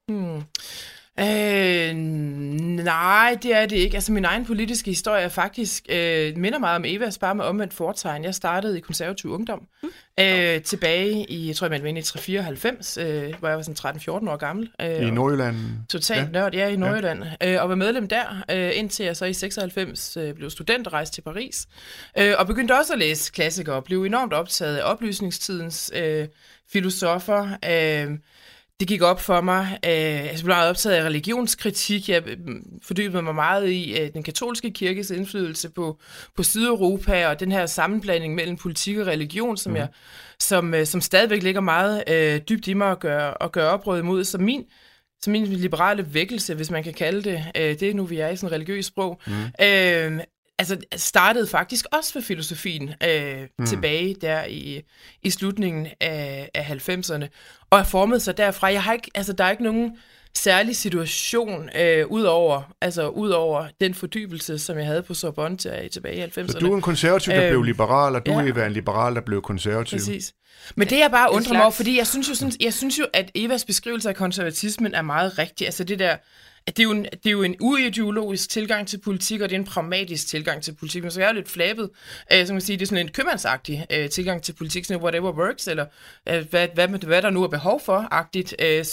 Nej, det er det ikke. Altså min egen politiske historie er faktisk minder meget om Evas, bare med omvendt fortegn. Jeg startede i konservativ ungdom tilbage i, jeg tror jeg meldte mig ind i 394, hvor jeg var sådan 13-14 år gammel.
I Nordjylland?
Totalt nørd, i Nordjylland. Og var medlem der, indtil jeg så i 96 blev student og rejste til Paris. Og begyndte også at læse klassikere og blev enormt optaget af oplysningstidens filosofer. Det gik op for mig. Jeg blev meget optaget af religionskritik. Jeg fordybede mig meget i den katolske kirkes indflydelse på Sydeuropa, og den her sammenblanding mellem politik og religion, som stadigvæk ligger meget dybt i mig at gøre oprør imod. Så min liberale vækkelse, hvis man kan kalde det, det er nu, vi er i sådan en religiøs sprog, altså startede faktisk også for filosofien tilbage der i slutningen af 90'erne, og har formet sig derfra. Der er ikke nogen særlig situation udover den fordybelse, som jeg havde på Sorbonne tilbage i 90'erne.
Så du er en konservativ, der blev liberal, og du er en liberal, der blev konservativ.
Præcis. Men det jeg bare undrer mig over, fordi jeg synes jo, at Evas beskrivelse af konservatismen er meget rigtig. Altså det der, at det er jo en uideologisk tilgang til politik, og det er en pragmatisk tilgang til politik. Men så er jeg lidt flabet, så man sige, det er sådan en købmandsagtig tilgang til politik, sådan whatever works, eller hvad der nu er behov for-agtigt,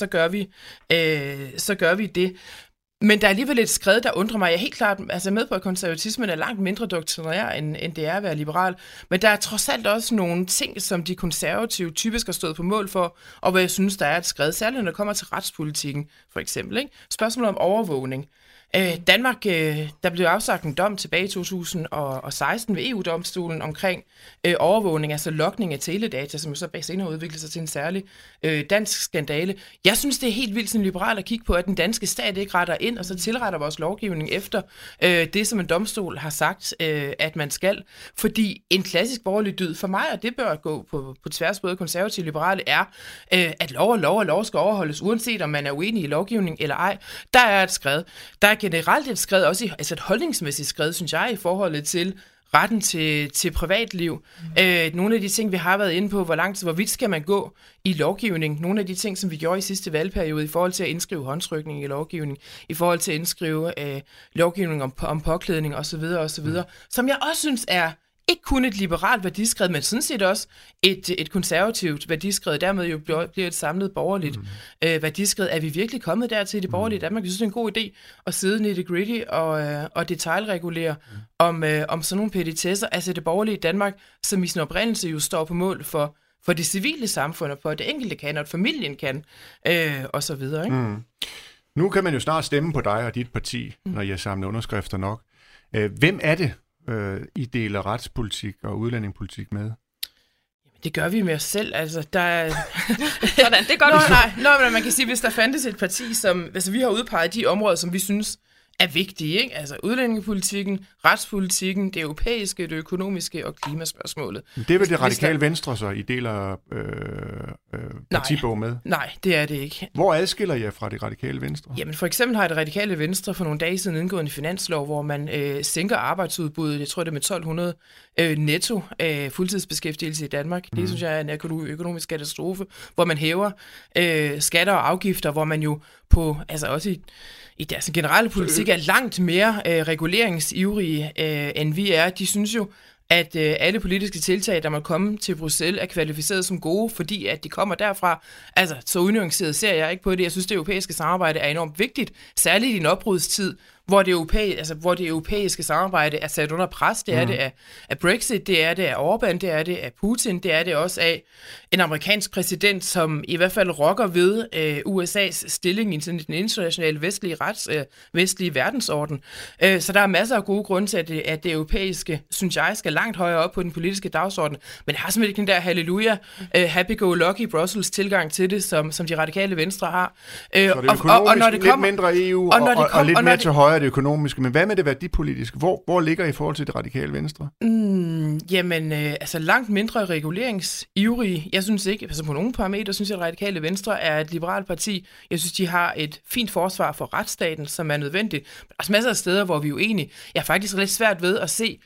så gør vi det. Men der er alligevel et skred, der undrer mig. Jeg er helt klart med på, at konservatismen er langt mindre doktrinær, end det er at være liberal. Men der er trods alt også nogle ting, som de konservative typisk har stået på mål for, og hvor jeg synes, der er et skred, særligt når det kommer til retspolitikken, for eksempel. Ikke? Spørgsmålet om overvågning. Danmark, der blev afsagt en dom tilbage i 2016 ved EU-domstolen omkring overvågning, altså logning af teledata, som jo så senere udviklede sig til en særlig dansk skandale. Jeg synes, det er helt vildt som liberal at kigge på, at den danske stat ikke retter ind, og så tilretter vores lovgivning efter det, som en domstol har sagt, at man skal. Fordi en klassisk borgerlig dyd for mig, og det bør gå på tværs både konservative og liberale, er, at lov skal overholdes, uanset om man er uenig i lovgivning eller ej. Der er et skred. Der er generelt et skred, også altså et holdningsmæssigt skred, synes jeg, i forholdet til retten til privatliv. Nogle af de ting, vi har været inde på, hvor vidt skal man gå i lovgivning. Nogle af de ting, som vi gjorde i sidste valgperiode i forhold til at indskrive håndtrykning i lovgivning, i forhold til at indskrive lovgivning om påklædning osv., som jeg også synes er ikke kun et liberalt værdiskred, men sådan set også et konservativt værdiskred, dermed jo bliver et samlet borgerligt værdiskred. Er vi virkelig kommet dertil i det borgerlige Danmark? Jeg synes, det er en god idé at sidde nede i det gritty og detailregulere om sådan nogle petitesser. Altså det borgerlige Danmark, som i sin oprindelse jo står på mål for det civile samfund, og for det enkelte kan, og familien kan, og så videre. Ikke?
Nu kan man jo snart stemme på dig og dit parti, når I har samlet underskrifter nok. Hvem er det, I deler retspolitik og udlændingepolitik med?
Det gør vi med os selv, altså der er...
Sådan, det gør du.
Nej, men man kan sige, hvis der fandtes et parti, som... Altså vi har udpeget de områder, som vi synes er vigtige, ikke? Altså udlændingepolitikken, retspolitikken, det europæiske, det økonomiske og klimaspørgsmålet.
Det er vel det radikale Venstre, så I deler partibog med?
Nej, det er det ikke.
Hvor adskiller I jer fra det radikale Venstre?
Jamen for eksempel har det radikale Venstre for nogle dage siden indgået en finanslov, hvor man sænker arbejdsudbuddet, jeg tror det er med 1200 netto fuldtidsbeskæftigelse i Danmark. Det synes jeg er en økonomisk katastrofe, hvor man hæver skatter og afgifter, hvor man jo på, altså også i deres generelle politik er langt mere reguleringsivrige, end vi er. De synes jo, at alle politiske tiltag, der må komme til Bruxelles, er kvalificeret som gode, fordi at de kommer derfra. Altså, så unuanceret ser jeg ikke på det. Jeg synes, det europæiske samarbejde er enormt vigtigt, særligt i en opbrudstid, hvor det europæiske samarbejde er sat under pres. Det er det af Brexit, det er det af Orbán, det er det af Putin, det er det også af en amerikansk præsident, som i hvert fald rokker ved USA's stilling i den internationale vestlige verdensorden. Så der er masser af gode grunde til, at det europæiske, synes jeg, skal langt højere op på den politiske dagsorden. Men det har simpelthen ikke den der halleluja, happy-go-lucky Brussels tilgang til det, som de radikale Venstre har.
Så det er økonomisk lidt mindre EU og lidt mere til højre det økonomiske. Men hvad med det værdipolitiske? Hvor ligger I forhold til det radikale Venstre?
Altså langt mindre reguleringsivrige. Jeg synes ikke, altså på nogle parametre, synes jeg, at radikale Venstre er et liberalt parti. Jeg synes, de har et fint forsvar for retsstaten, som er nødvendigt. Der er masser af steder, hvor vi er uenige. Jeg har faktisk lidt svært ved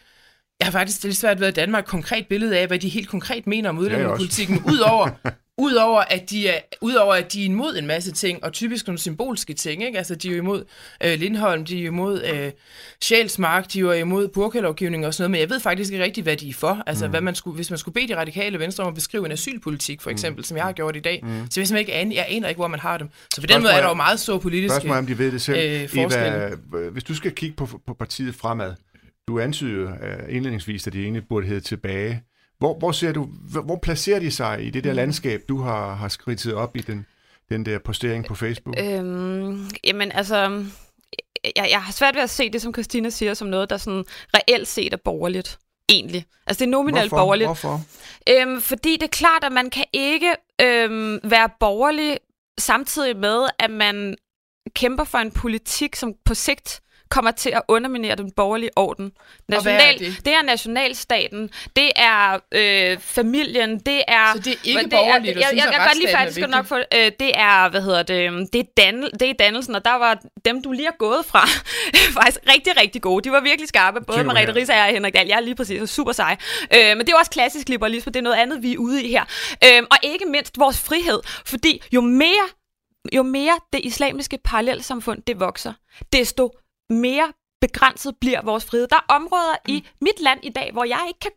at Danmark konkret billede af, hvad de helt konkret mener om udlændingepolitikken, udover at de er imod en masse ting, og typisk nogle symbolske ting, ikke? Altså, de er jo imod Lindholm, de er jo imod Sjælsmark, de er jo imod burkalovgivning og sådan noget, men jeg ved faktisk ikke rigtigt, hvad de er for. Altså, hvis man skulle bede de radikale Venstre om at beskrive en asylpolitik, for eksempel, som jeg har gjort i dag, så hvis man ikke jeg aner ikke, hvor man har dem. Så på den måde er der jo meget så politiske
spørgsmål om de ved det selv. Eva, hvis du skal kigge på partiet fremad, du antyder indledningsvis, at de egentlig burde hedde tilbage. Hvor placerer de sig i det der landskab, du har skridtet op i den der postering på Facebook?
Jamen altså, jeg har svært ved at se det, som Christina siger, som noget, der sådan reelt set er borgerligt. Egentlig. Altså det er nominelt borgerligt.
Hvorfor?
Fordi det er klart, at man kan ikke være borgerlig samtidig med, at man kæmper for en politik, som på sigt kommer til at underminere den borgerlige orden. Det er nationalstaten, det er familien, det er...
Så det er ikke borgerligt, du synes, at retsstaten er vigtigt?
Det er, det er dannelsen, og der var dem, du lige har gået fra, faktisk rigtig, rigtig gode. De var virkelig skarpe, både Merete Riisager og Henrik Dahl. Ja, lige præcis, super seje. Men det er også klassisk liberalisme, det er noget andet, vi er ude i her. Og ikke mindst vores frihed, fordi jo mere det islamiske parallelsamfund, det vokser, desto mere begrænset bliver vores frihed. Der er områder i mit land i dag, hvor jeg ikke kan gå.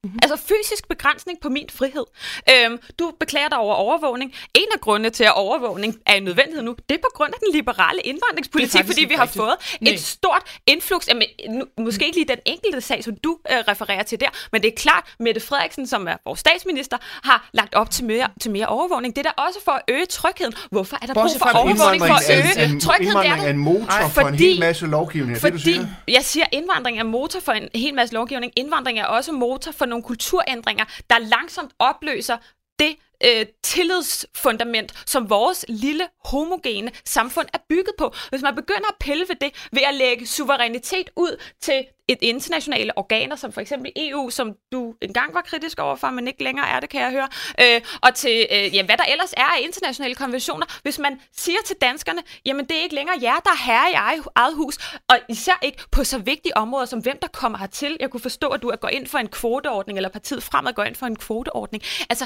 Altså fysisk begrænsning på min frihed. Du beklager dig over overvågning. En af grundene til, at overvågning er en nødvendighed nu, det er på grund af den liberale indvandringspolitik, fordi vi har fået et stort influx. Måske ikke lige den enkelte sag, som du refererer til der, men det er klart, Mette Frederiksen, som er vores statsminister, har lagt op til mere overvågning. Det er da også for at øge trygheden. Hvorfor er der brug for overvågning for at øge trygheden?
Indvandring er en motor for en hel masse lovgivning.
Fordi jeg siger, indvandring er motor for en hel masse lovgivning. Indvandring er også motor for nogle kulturændringer, der langsomt opløser det tillidsfundament, som vores lille homogene samfund er bygget på. Hvis man begynder at pille ved det, ved at lægge suverænitet ud til et internationale organer, som for eksempel EU, som du engang var kritisk overfor, men ikke længere er det, kan jeg høre, og til hvad der ellers er af internationale konventioner. Hvis man siger til danskerne, jamen det er ikke længere jer, der er herre i eget hus, og især ikke på så vigtige områder som hvem der kommer hertil. Jeg kunne forstå, at du går ind for en kvoteordning, eller partiet Fremad går ind for en kvoteordning. Altså,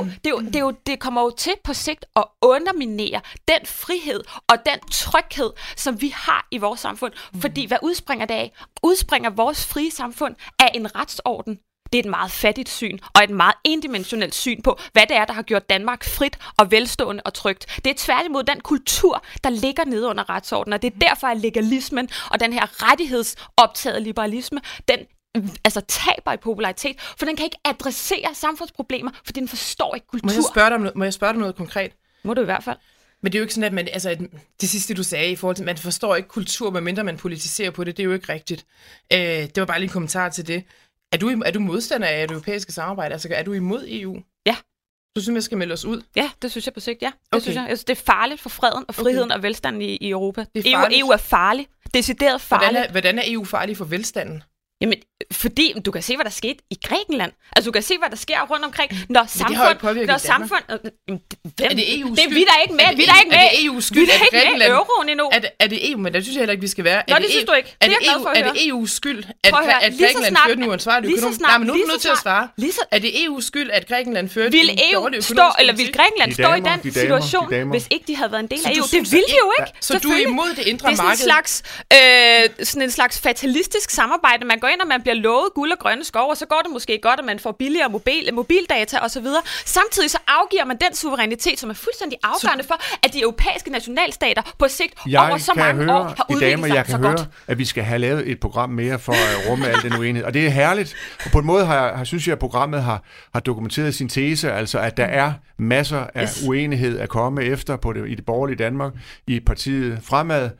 det kommer jo til på sigt at underminere den frihed og den tryghed, som vi har i vores samfund. Fordi hvad udspringer det af? Udspringer vores frie samfund af en retsorden. Det er et meget fattigt syn, og et meget endimensionelt syn på, hvad det er, der har gjort Danmark frit og velstående og trygt. Det er tværtimod den kultur, der ligger nede under retsordenen, og det er derfor, at legalismen og den her rettighedsoptaget liberalisme, den taber i popularitet, for den kan ikke adressere samfundsproblemer, for den forstår ikke kultur.
Må jeg spørge dig om noget konkret?
Må du i hvert fald.
Men det er jo ikke sådan, at man, det sidste du sagde i forhold til, man forstår ikke kultur, medmindre man politiserer på det, det er jo ikke rigtigt. Det var bare lige en kommentar til det. Er du modstander af det europæiske samarbejde? Altså, er du imod EU?
Ja.
Du synes, vi skal melde os ud?
Ja, det synes jeg på sigt, ja. Det synes jeg. Altså, det er farligt for freden og friheden og velstanden i Europa. EU er farlig. Decideret farligt.
Hvordan er EU farlig for velstanden?
Jamen, fordi du kan se, hvad der skete i Grækenland. Altså, du kan se, hvad der sker rundt omkring, når samfund...
Er det EU's skyld?
Det er vi der ikke med. Vi er ikke med.
Er det EU's skyld,
vi er ikke med i euroen endnu.
Er det EU, men det synes jeg heller ikke, vi skal være.
Nå, det synes du ikke.
Er det EU's skyld, at Grækenland førte en uansvarlig økonomisk... Nej, men nu er du nødt til at svare. Er det EU's skyld, at Grækenland førte en dårlig økonomisk politik?
Vil Grækenland stå i den situation, hvis ikke de havde været en del af EU? Det vil de jo ikke.
Så du er imod det indre marked?
Det er sådan en slags fatalistisk samarbejde. Man går ind, og man bliver lovet guld og grønne skove, og så går det måske godt, at man får billigere mobildata osv. Samtidig så afgiver man den suverænitet, som er fuldstændig afgørende for, at de europæiske nationalstater på sigt over så mange år har udviklet sig så godt.
Jeg kan høre, at vi skal have lavet et program mere for at rumme al den uenighed. Og det er herligt. Og på en måde synes jeg, at programmet har dokumenteret sin tese, altså at der er masser af uenighed at komme efter i det borgerlige Danmark, i partiet Fremad,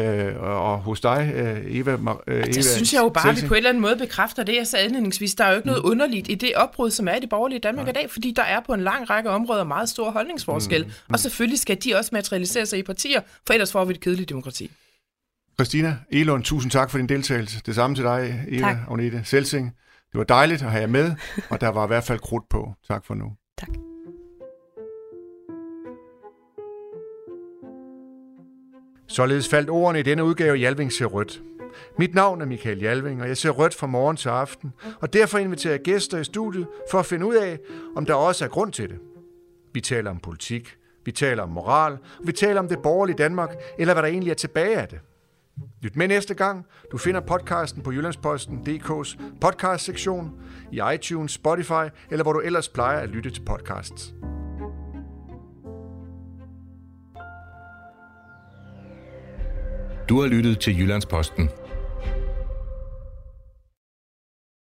og hos dig, Eva.
Det synes jeg jo bare, at vi på en eller anden måde bekræfter det, jeg sagde indledningsvis. Der er jo ikke noget underligt i det opbrud, som er i det borgerlige Danmark i dag, fordi der er på en lang række områder meget store holdningsforskel. Og selvfølgelig skal de også materialisere sig i partier, for ellers får vi et kedeligt demokrati.
Christina Egelund, tusind tak for din deltagelse. Det samme til dig, Eva Agnete Selsing. Det var dejligt at have jer med, og der var i hvert fald krudt på. Tak for nu.
Tak.
Således faldt ordene i denne udgave Jalving ser rødt. Mit navn er Michael Jalving, og jeg ser rødt fra morgen til aften, og derfor inviterer jeg gæster i studiet for at finde ud af, om der også er grund til det. Vi taler om politik, vi taler om moral, og vi taler om det borgerlige Danmark, eller hvad der egentlig er tilbage af det. Lyt med næste gang. Du finder podcasten på Jyllandsposten.dk's podcast-sektion, i iTunes, Spotify, eller hvor du ellers plejer at lytte til podcasts.
Du har lyttet til Jyllandsposten.